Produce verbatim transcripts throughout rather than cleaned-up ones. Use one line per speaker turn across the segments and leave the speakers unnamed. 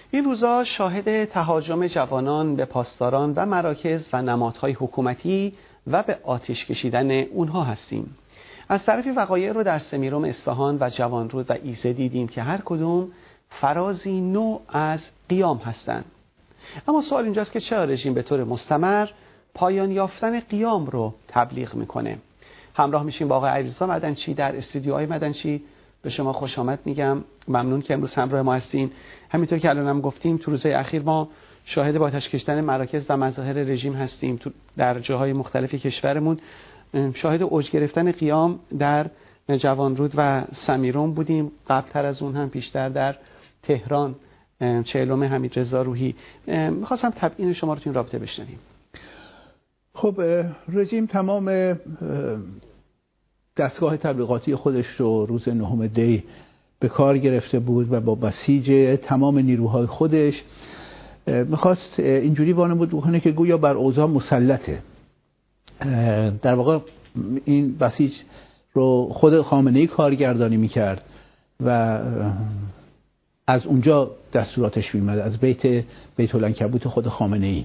این روزا شاهد تهاجم جوانان به پاسداران و مراکز و نمادهای حکومتی و به آتش کشیدن اونها هستیم. از طرفی وقایع رو در سمیرم اصفهان و جوانرود و ایزه دیدیم که هر کدوم فرازی نوع از قیام هستند. اما سوال اینجاست که چرا رژیم به طور مستمر پایان یافتن قیام رو تبلیغ میکنه؟ همراه میشیم با آقای علیرضا مدنچی در استودیوهای مدنچی. به شما خوش آمد میگم، ممنون که امروز همراه ما هستین. همینطور که الان هم گفتیم تو روزهای اخیر ما شاهد با آتش کشیدن مراکز و مظاهر رژیم هستیم. تو در جاهای مختلف کشورمون شاهد اوج گرفتن قیام در جوانرود و سمیرم بودیم. قبلتر از اون هم پیشتر در تهران چهلم حمیدرضا روحی. میخواستم تبیین شما رو تو این رابطه بشنویم.
خب رژیم تمام دستگاه تبلیغاتی خودش رو روز نهم دی به کار گرفته بود و با بسیج تمام نیروهای خودش میخواست اینجوری وانمود بکنه که گویا بر اوضاع مسلطه. در واقع این بسیج رو خود خامنه‌ای کارگردانی میکرد و از اونجا دستوراتش میمد، از بیت بیت العنکبوت خود خامنه‌ای.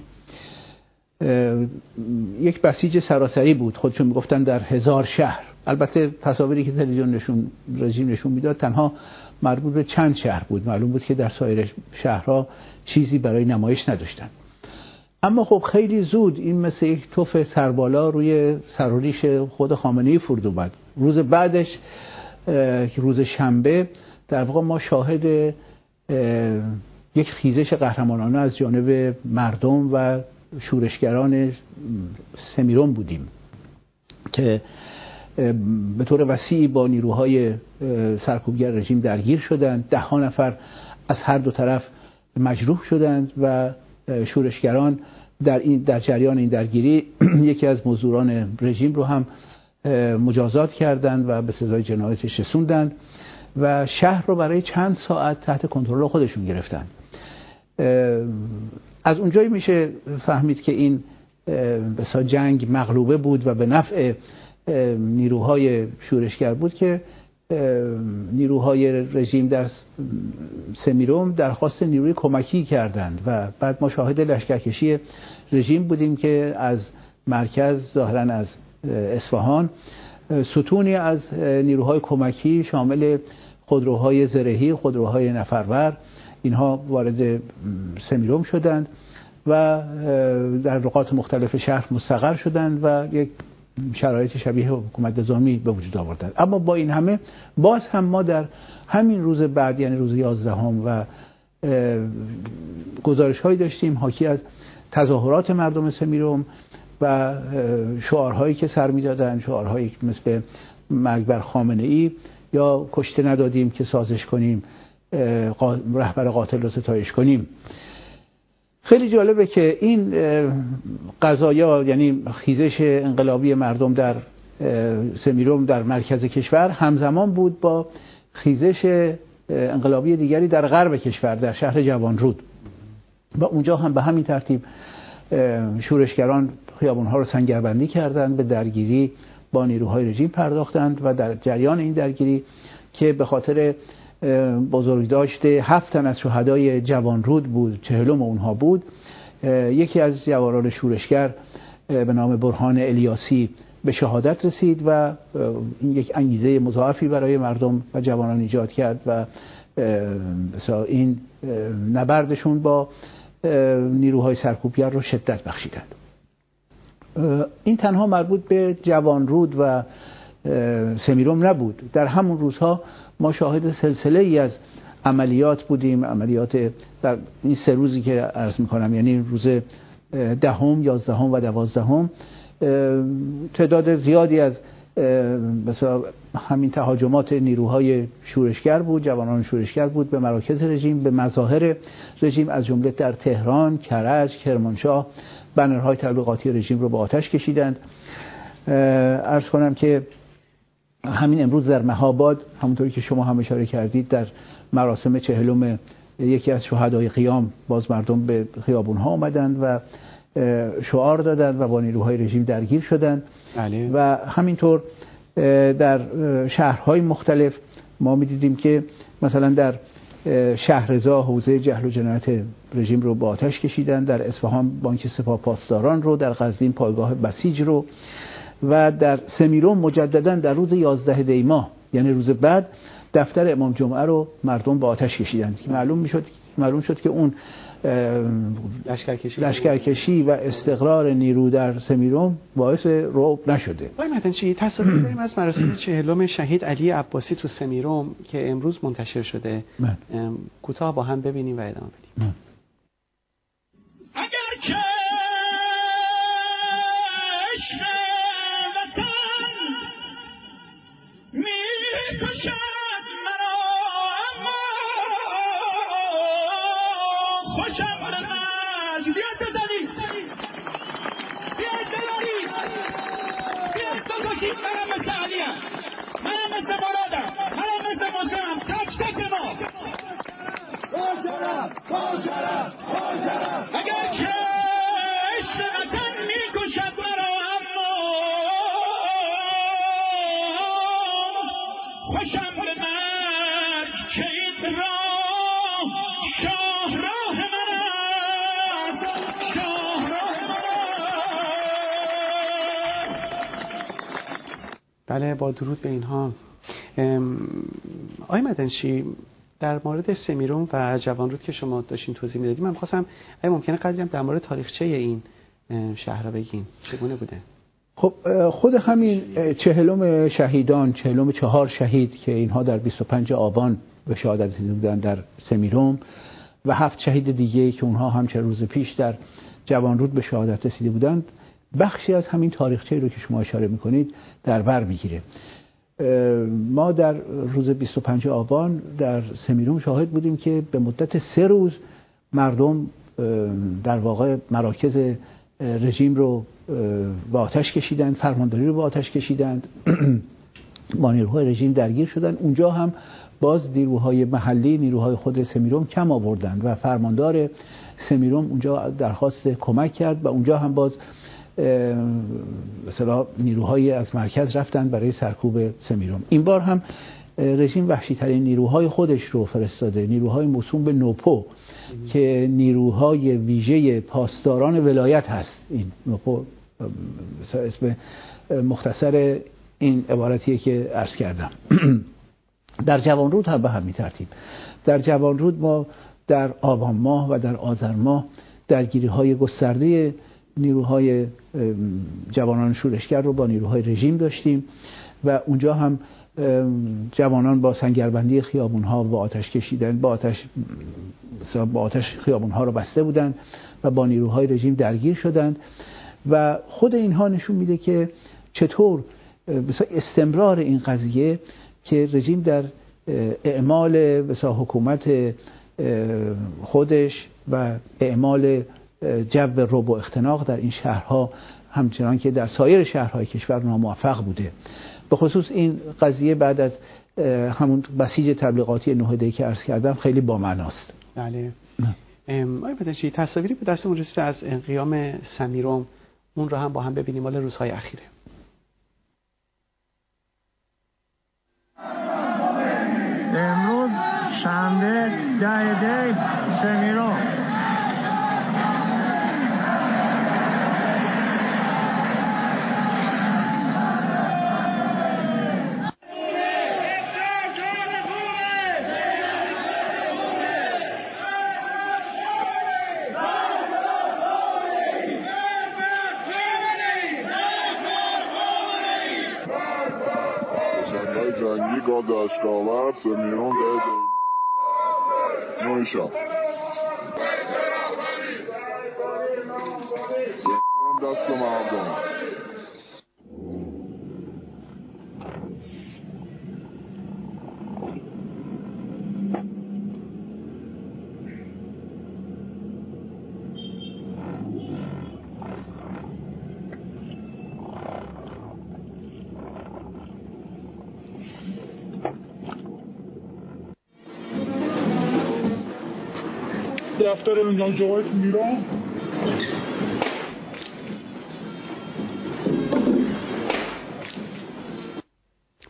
یک بسیج سراسری بود، خودشون میگفتن در هزار شهر. البته تصاویری که تلویزیون نشون رژیم نشون میداد تنها مربوط به چند شهر بود. معلوم بود که در سایر شهرها چیزی برای نمایش نداشتن. اما خب خیلی زود این مثل یک توف سربالا روی سرریش خود خامنه‌ای فرود اومد. روز بعدش که روز شنبه در واقع ما شاهد یک خیزش قهرمانانه از جانب مردم و شورشگران سمیرم بودیم که به طور وسیعی با نیروهای سرکوبگر رژیم درگیر شدند. ده ها نفر از هر دو طرف مجروح شدند و شورشگران در این در جریان این درگیری یکی از مزدوران رژیم رو هم مجازات کردند و به سزای جنایتش رسوندند و شهر رو برای چند ساعت تحت کنترل خودشون گرفتند. از اونجایی میشه فهمید که این بسا جنگ مغلوبه بود و به نفع نیروهای شورشگر بود که نیروهای رژیم در سمیرم درخواست نیروی کمکی کردند و بعد ما شاهد لشکرکشی رژیم بودیم که از مرکز ظاهراً از اصفهان ستونی از نیروهای کمکی شامل خودروهای زرهی، خودروهای نفرور، اینها وارد سمیرم شدند و در نقاط مختلف شهر مستقر شدند و یک شرایط شبیه حکومت نظامی به وجود آوردند. اما با این همه باز هم ما در همین روز بعد، یعنی روز یازدهم، و گزارش هایی داشتیم حاکی از تظاهرات مردم سمیرم و شعارهایی که سر می‌دادند، شعارهایی مثل مرگ بر خامنه‌ای یا کشته ندادیم که سازش کنیم، رهبر قاتل رو ستایش کنیم. خیلی جالبه که این قضایا، یعنی خیزش انقلابی مردم در سمیرم در مرکز کشور، همزمان بود با خیزش انقلابی دیگری در غرب کشور در شهر جوانرود و اونجا هم به همین ترتیب شورشگران خیابان‌ها رو سنگربندی کردند، به درگیری با نیروهای رژیم پرداختند و در جریان این درگیری که به خاطر بزرگ داشته هفت تن از شهدای جوانرود بود، چهلم اونها بود، یکی از جوانان شورشگر به نام برهان الیاسی به شهادت رسید و این یک انگیزه مضاعفی برای مردم و جوانان ایجاد کرد و این نبردشون با نیروهای سرکوبگر رو شدت بخشیدند. این تنها مربوط به جوانرود و سمیرم نبود. در همون روزها ما شاهد سلسله ای از عملیات بودیم، عملیات در این سه روزی که عرض میکنم، یعنی روز دهم، یازدهم و دوازدهم، تعداد زیادی از مثلا همین تهاجمات نیروهای شورشگر بود، جوانان شورشگر بود به مراکز رژیم، به مظاهر رژیم، از جمله در تهران، کرج، کرمانشاه بنرهای تبلیغاتی رژیم رو به آتش کشیدند. عرض کنم که همین امروز در مهاباد، همونطوری که شما هم اشاره کردید، در مراسم چهلم یکی از شهدای قیام باز مردم به خیابون‌ها آمدند و شعار دادند و با نیروهای رژیم درگیر شدند.
علی.
و همینطور در شهرهای مختلف ما می‌دیدیم که مثلا در شهرضا حوزه جهل و جنایت رژیم رو با آتش کشیدن، در اصفهان بانک سپاه پاسداران رو، در قزوین پایگاه بسیج رو و در سمیرون مجددا در روز یازده دی ماه یعنی روز بعد دفتر امام جمعه رو مردم با آتش کشیدند. معلوم میشد معلوم شد که اون
لشکرکشی
لشکرکشی و استقرار نیرو در سمیرون باعث رعب نشده.
آقای مدنچی تصاویر داریم از مراسم چهلم شهید علی عباسی تو سمیرون که امروز منتشر شده. کوتاه با هم ببینیم و ادامه بدیم.
اگر که اگر که عشق وطن میکشد مرا اما خوشم به مرگ که این راه شاه راه من است، شاه راه من است.
بله، با درود به اینها. آقای مدنچی، در مورد سمیرون و جوانرود که شما داشتین توضیح میدادیم، من خواستم اگه ممکنه قدری هم در مورد تاریخچه این شهر رو بگین، چگونه بوده؟
خب خود همین چهلم شهیدان، چهلم چهار شهید که اینها در بیست و پنجم آبان به شهادت رسیده بودند در سمیرون و هفت شهید دیگه که اونها همچه روز پیش در جوانرود به شهادت رسیده بودند، بخشی از همین تاریخچه رو که شما اشاره میکنید در بر میگیره. ما در روز بیست و پنجم آبان در سمیرون شاهد بودیم که به مدت سه روز مردم در واقع مراکز رژیم رو با آتش کشیدند، فرمانداری رو با آتش کشیدند، با نیروهای رژیم درگیر شدند. اونجا هم باز نیروهای محلی، نیروهای خود سمیرون کم آوردند و فرماندار سمیرون اونجا درخواست کمک کرد و اونجا هم باز مثلا نیروهای از مرکز رفتن برای سرکوب سمیرون. این بار هم رژیم وحشی ترین نیروهای خودش رو فرستاده، نیروهای موسوم به نوپو که نیروهای ویژه پاسداران ولایت هست. این نوپو اسم مختصر این عبارتیه که عرض کردم. در جوانرود هم به همین ترتیب. در جوانرود ما در آبان ماه و در آذر ماه درگیری های گسترده نیروهای جوانان شورشگر رو با نیروهای رژیم داشتیم و اونجا هم جوانان با سنگربندی خیابون‌ها و آتش کشیدن، با آتش با آتش خیابون‌ها رو بسته بودند و با نیروهای رژیم درگیر شدند و خود اینها نشون میده که چطور مثلا استمرار این قضیه که رژیم در اعمال مثلا حکومت خودش و اعمال جو رعب و اختناق در این شهرها همچنان که در سایر شهرهای کشور ناموفق بوده. به خصوص این قضیه بعد از همون بسیج تبلیغاتی نه دی که عرض کردم خیلی بامعناست.
بله. آقای مدنچی، تصاویری به دستمون رسیده از انقیام سمیرون، اون رو هم با هم ببینیم، مال روزهای اخیره.
امروز شنبه ده دی سمیرون
جنگی گاز اشکاور سمیرون ده نویشا سمیرون دست مردم. دفتر امام جمعه میرم.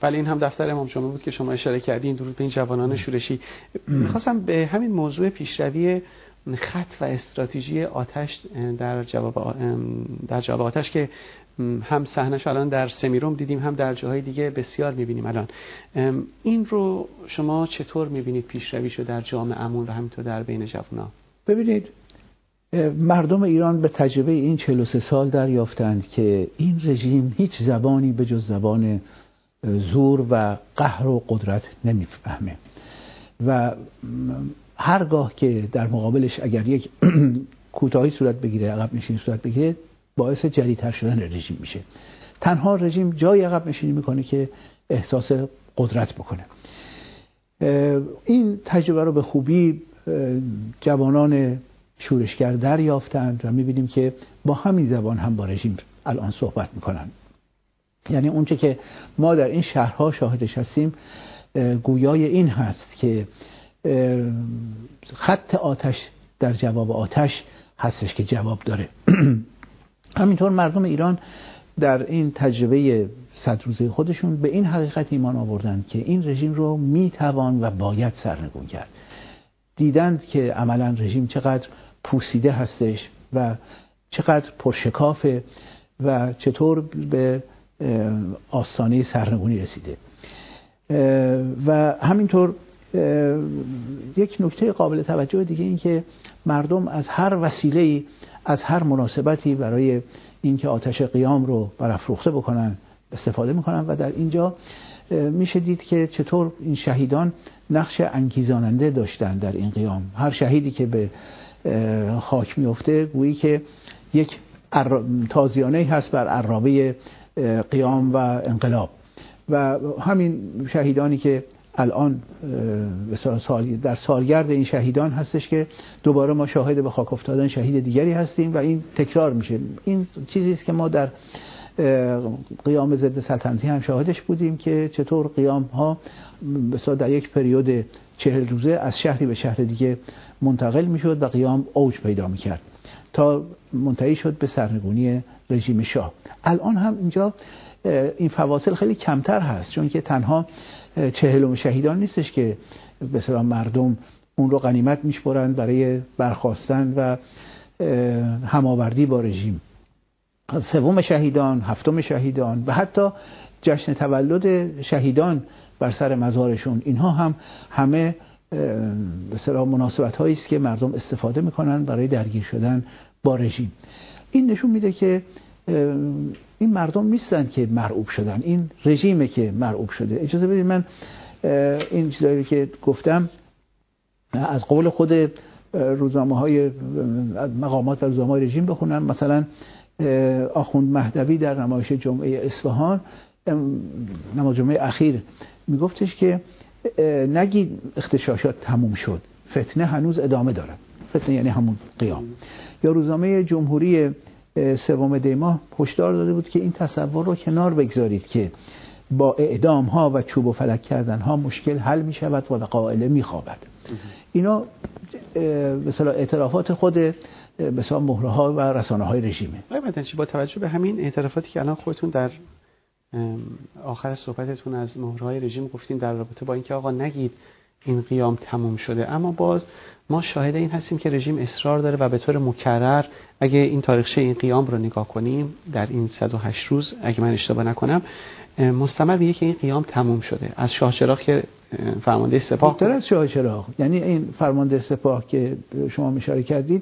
بله، این هم دفتر امام جمعه بود که شما اشاره کردین. درود به این جوانان شورشی. میخواستم به همین موضوع پیشروی خط و استراتژی آتش در جواب در جواب آتش که هم صحنه‌اش الان در سمیرم دیدیم، هم در جاهای دیگه بسیار می‌بینیم الان، این رو شما چطور می‌بینید پیشرویشو در جامعه‌مون و همینطور در بین جوانان؟
ببینید، مردم ایران به تجربه این چهل و سه سال دریافتند که این رژیم هیچ زبانی به جز زبان زور و قهر و قدرت نمیفهمه و هرگاه که در مقابلش اگر یک کوتاهی صورت بگیره، عقب نشینی صورت بگیره، باعث جدی‌تر شدن رژیم میشه. تنها رژیم جای عقب نشینی میکنه که احساس قدرت بکنه. این تجربه رو به خوبی جوانان شورشگر دریافتند و میبینیم که با همین زبان هم با رژیم الان صحبت میکنن. یعنی اونچه که ما در این شهرها شاهدش هستیم گویای این هست که خط آتش در جواب آتش هستش که جواب داره. همینطور مردم ایران در این تجربه صد روزه خودشون به این حقیقت ایمان آوردند که این رژیم رو میتوان و باید سرنگون کرد. دیدند که عملا رژیم چقدر پوسیده هستش و چقدر پرشکافه و چطور به آستانه سرنگونی رسیده. و همینطور یک نکته قابل توجه دیگه این که مردم از هر وسیله‌ای، از هر مناسبتی برای اینکه آتش قیام رو برافروخته بکنن استفاده میکنن و در اینجا میشه دید که چطور این شهیدان نقش انگیزاننده داشتن در این قیام. هر شهیدی که به خاک میفته گویی که یک تازیانه هست بر عرابه قیام و انقلاب. و همین شهیدانی که الان در سالگرد این شهیدان هستش که دوباره ما شاهد به خاک افتادن شهید دیگری هستیم و این تکرار میشه. این چیزی است که ما در قیام ضد سلطنتی هم شاهدش بودیم که چطور قیام ها در یک پریود چهل روزه از شهری به شهر دیگه منتقل میشد و قیام اوج پیدا میکرد تا منتهی شد به سرنگونی رژیم شاه. الان هم اینجا این فواصل خیلی کمتر هست، چون که تنها چهلم شهیدان نیستش که به اصطلاح مردم اون رو غنیمت میشمرن برای برخاستن و هماوردی با رژیم. سوم شهیدان، هفتم شهیدان و حتی جشن تولد شهیدان بر سر مزارشون، اینها هم همه به اصطلاح مناسبت هایی است که مردم استفاده میکنن برای درگیر شدن با رژیم. این نشون میده که این مردم نیستن که مرعوب شدن، این رژیمه که مرعوب شده. اجازه بدید من این چیزایی که گفتم از قول خود روزنامه های مقامات و روزنامه های رژیم بخونم. مثلا آخوند مهدوی در نمایش جمعه اصفهان، نمایش جمعه اخیر، میگفتش که نگید اغتشاشات تموم شد، فتنه هنوز ادامه داره. فتنه یعنی همون قیام. یا روزنامه جمهوری سوم دی ماه هشدار داده بود که این تصور رو کنار بگذارید که با اعدام ها و چوب و فلک کردن ها مشکل حل می شود و قائله می خوابد. اینا مثلا اعترافات خود مثلا مهره ها و رسانه های رژیمه.
البته با توجه به همین اعترافاتی که الان خودتون در آخر صحبتتون از مهره های رژیم گفتین در رابطه با اینکه آقا نگید این قیام تموم شده، اما باز ما شاهد این هستیم که رژیم اصرار داره و به طور مکرر، اگه این تاریخچه این قیام رو نگاه کنیم در این صد و هشت روز اگه من اشتباه نکنم مستمر میگه که این قیام تموم شده. از شاه چراغ که فرمانده سپاه،
بیشتر از شاه چراغ، یعنی این فرمانده سپاه که شما اشاره کردید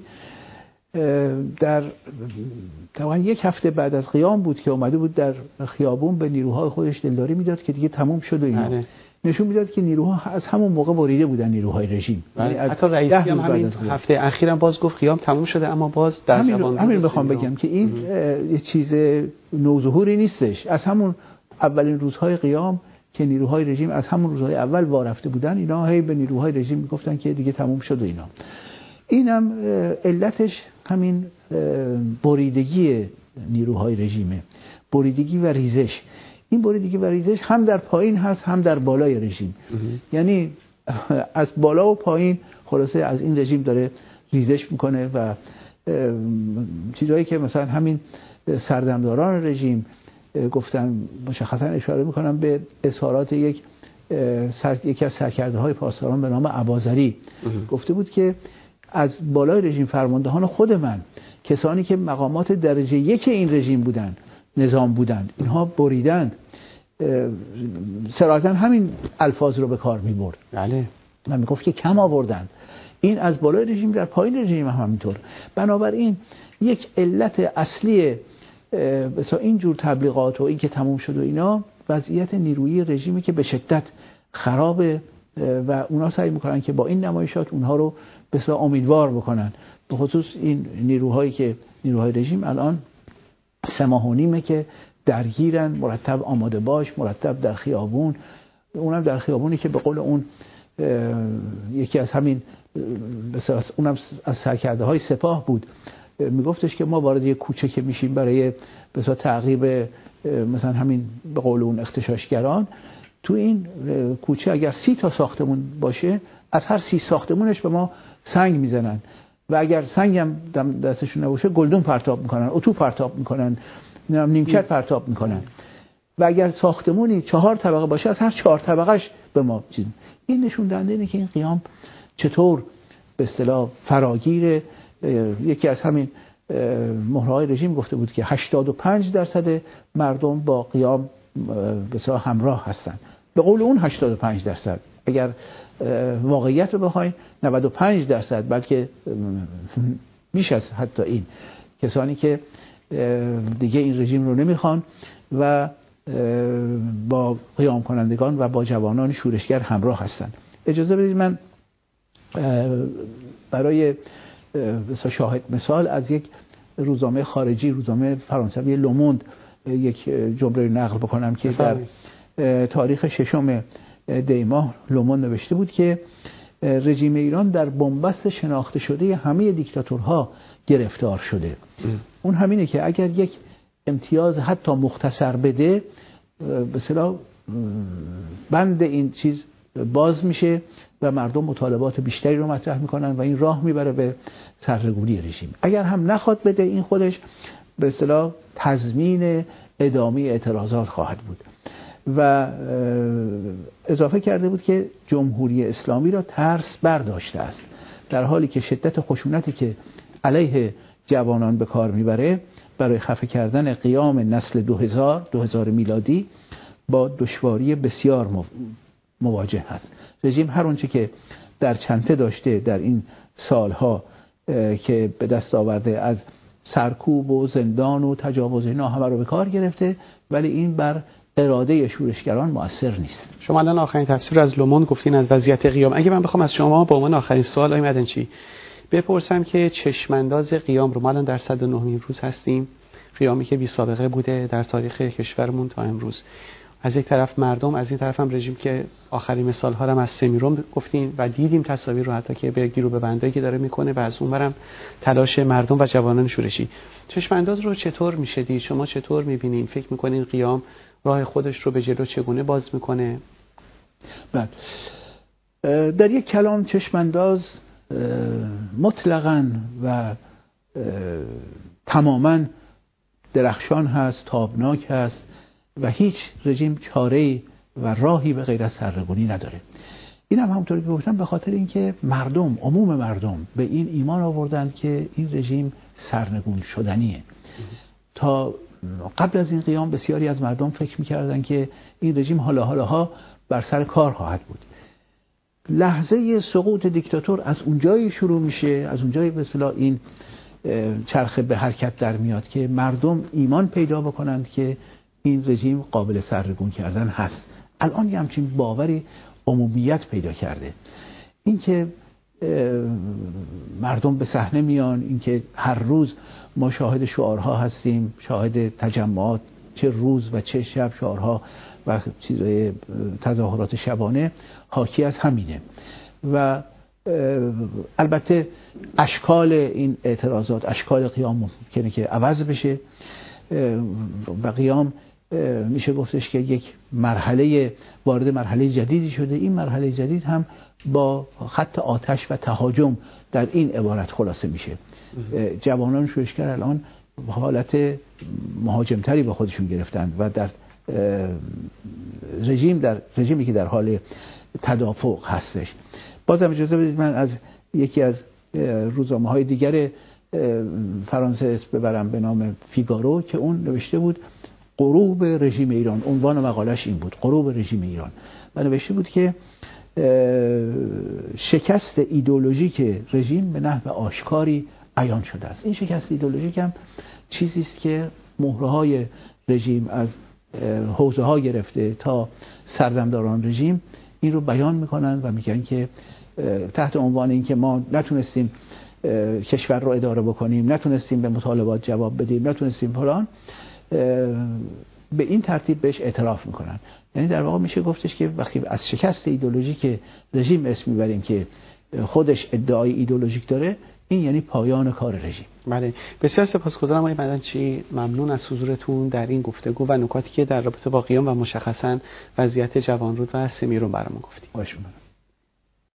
در تقریبا یک هفته بعد از قیام بود که اومده بود در خیابون به نیروهای خودش دلداری میداد که دیگه تموم شد و اینا. بله. نشون میداد که نیروها از همون موقع بریده بودن، نیروهای رژیم.
یعنی حتی رئیسی هم همین هفته اخیرم باز گفت قیام تموم شده، اما باز در
همین, رو، همین بخوام بگم که این یه چیز نوظهوری نیستش. از همون اولین روزهای قیام که نیروهای رژیم از همون روزهای اول وارفته بودن، اینا هی به نیروهای رژیم میگفتن که دیگه تموم شد و اینا. اینم علتش همین بریدگی نیروهای رژیمه، بریدگی و ریزش. این بریدگی و ریزش هم در پایین هست هم در بالای رژیم. یعنی از بالا و پایین خلاصه از این رژیم داره ریزش میکنه و چیزایی که مثلا همین سردمداران رژیم گفتن مشخصا اشاره میکنم به اظهارات یک سر... یکی از سرکرده های پاسداران به نام اباظری. گفته بود که از بالای رژیم فرماندهان خود من، کسانی که مقامات درجه یک این رژیم بودند، نظام بودند، اینها بریدند. صراحتا همین الفاظ رو به کار می برد.
بله.
من می گفت که کم آوردند. این از بالای رژیم در پایین رژیم هم همینطور. بنابراین یک علت اصلی مثلا این جور تبلیغات و این که تموم شد و اینا، وضعیت نیرویی رژیمی که به شدت خرابه و اونا سعی میکنن که با این نمایشات اونها رو بسیار امیدوار بکنن. به خصوص این نیروهایی که نیروهای رژیم الان سه ماه و نیمه که درگیرن، مرتب آماده باش، مرتب در خیابون، اونم در خیابونی که به قول اون یکی از همین بسیار اونم از سرکرده های سپاه بود، میگفتش که ما وارد یک کوچه که میشیم برای بسیار تعقیب مثلا همین به قول اون اغتشاشگران، تو این کوچه اگر سی تا ساختمون باشه، از هر سی ساختمونش به ما سنگ میزنن و اگر سنگ هم دستشون نباشه گلدون پرتاب میکنن، اتو پرتاب میکنن، نیمکت پرتاب میکنن و اگر ساختمونی چهار طبقه باشه از هر چهار طبقهش به ما چیز. این نشون دهنده اینه که این قیام چطور به اصطلاح فراگیر. یکی از همین مهرهای رژیم گفته بود که هشتاد و پنج درصد مردم با قیام بسیار همراه هستند. به قول اون هشتاد و پنج درصد، اگر واقعیت رو بخوایم نود و پنج درصد، بلکه بیش از حتی این، کسانی که دیگه این رژیم رو نمیخوان و با قیام کنندگان و با جوانان شورشگر همراه هستند. اجازه بدید من برای شاهد مثال از یک روزنامه خارجی، روزنامه فرانسوی لوموند، یک جمله نقل بکنم که در تاریخ ششم دی ماه لوموند نوشته بود که رژیم ایران در بنبست شناخته شده همه دیکتاتورها گرفتار شده. ام. اون همینه که اگر یک امتیاز حتی مختصر بده، به اصطلاح بند این چیز باز میشه و مردم مطالبات بیشتری رو مطرح میکنن و این راه میبره به سرنگونی رژیم. اگر هم نخواد بده، این خودش به اصطلاح تضمین ادامه اعتراضات خواهد بود. و اضافه کرده بود که جمهوری اسلامی را ترس برداشته است، در حالی که شدت خشونتی که علیه جوانان به کار میبره برای خفه کردن قیام نسل دو هزار دو هزار میلادی با دشواری بسیار مواجه هست. رژیم هر اونچه که در چنته داشته در این سالها که به دست آورده از سرکوب و زندان و تجاوز، اینا همه رو به کار گرفته، ولی این بر اراده شورشگران مؤثر نیست.
شما الان آخرین تفسیر از لوموند گفتین از وضعیت قیام. اگه من بخوام از شما به عنوان آخرین سوال آقای مدنچی بپرسم که چشمانداز قیام رو، ما الان در صد و نهمین روز هستیم، قیامی که بی سابقه بوده در تاریخ کشورمون تا امروز، از یک طرف مردم، از این طرف هم رژیم که آخرین مثال ها هم از سمیرون گفتین و دیدیم تصاویر رو حتی که به گیرو به بندایی که داره میکنه و از اونورم تلاش مردم و جوانان شورشی. چشمانداز رو چطور میشه دید؟ شما چطور میبینین؟ فکر میکنین قیام راه خودش رو به جلو چگونه باز میکنه؟
بله، در یک کلام چشمانداز مطلقاً و تماماً درخشان هست، تابناک هست و هیچ رژیم چاره‌ای و راهی به غیر از سرنگونی نداره. این هم همونطوری که گفتم به خاطر اینکه مردم، عموم مردم به این ایمان آوردند که این رژیم سرنگون شدنیه. تا قبل از این قیام بسیاری از مردم فکر می‌کردن که این رژیم حالا حالاها بر سر کار خواهد بود. لحظه سقوط دیکتاتور از اونجایی شروع میشه، از اونجایی به اصطلاح این چرخه به حرکت در میاد که مردم ایمان پیدا بکنند که این رژیم قابل سرنگون کردن هست. الان یه همچین باوری عمومیت پیدا کرده. اینکه مردم به صحنه میان، اینکه هر روز ما شاهد شعارها هستیم، شاهد تجمعات، چه روز و چه شب شعارها و چیزای تظاهرات شبانه حاکی از همینه. و البته اشکال این اعتراضات، اشکال قیام ممکنه که عوض بشه و قیام میشه گفتش که یک مرحله وارد مرحله جدیدی شده. این مرحله جدید هم با خط آتش و تهاجم در این عبارت خلاصه میشه. جوانان شورشگر الان حالت مهاجمتری به خودشون گرفتند و در رژیم در رژیمی که در حال تدافع هستش. بازم اجازه بدید من از یکی از روزنامه‌های دیگر فرانسه اسم ببرم به نام فیگارو که اون نوشته بود غروب رژیم ایران. عنوان مقالش این بود، غروب رژیم ایران، و نوشته بود که شکست ایدئولوژیک رژیم به نحو آشکاری عیان شده است. این شکست ایدئولوژیک هم چیزی است که مهره‌های رژیم از حوزه ها گرفته تا سردمداران رژیم این رو بیان میکنن و میگن که تحت عنوان این که ما نتونستیم کشور رو اداره بکنیم، نتونستیم به مطالبات جواب بدیم، نتونستیم فلان، به این ترتیب بهش اعتراف میکنن. یعنی در واقع میشه گفتش که وقتی از شکست ایدئولوژیک رژیم اسم میبریم که خودش ادعای ایدئولوژیک داره، این یعنی پایان کار رژیم.
بله، بسیار سپاسگزارم آقای مدنچی، ممنون از حضورتون در این گفتگو و نکاتی که در رابطه با قیام و مشخصا وضعیت جوانرود و سمیرون برامون گفتید.
باشه.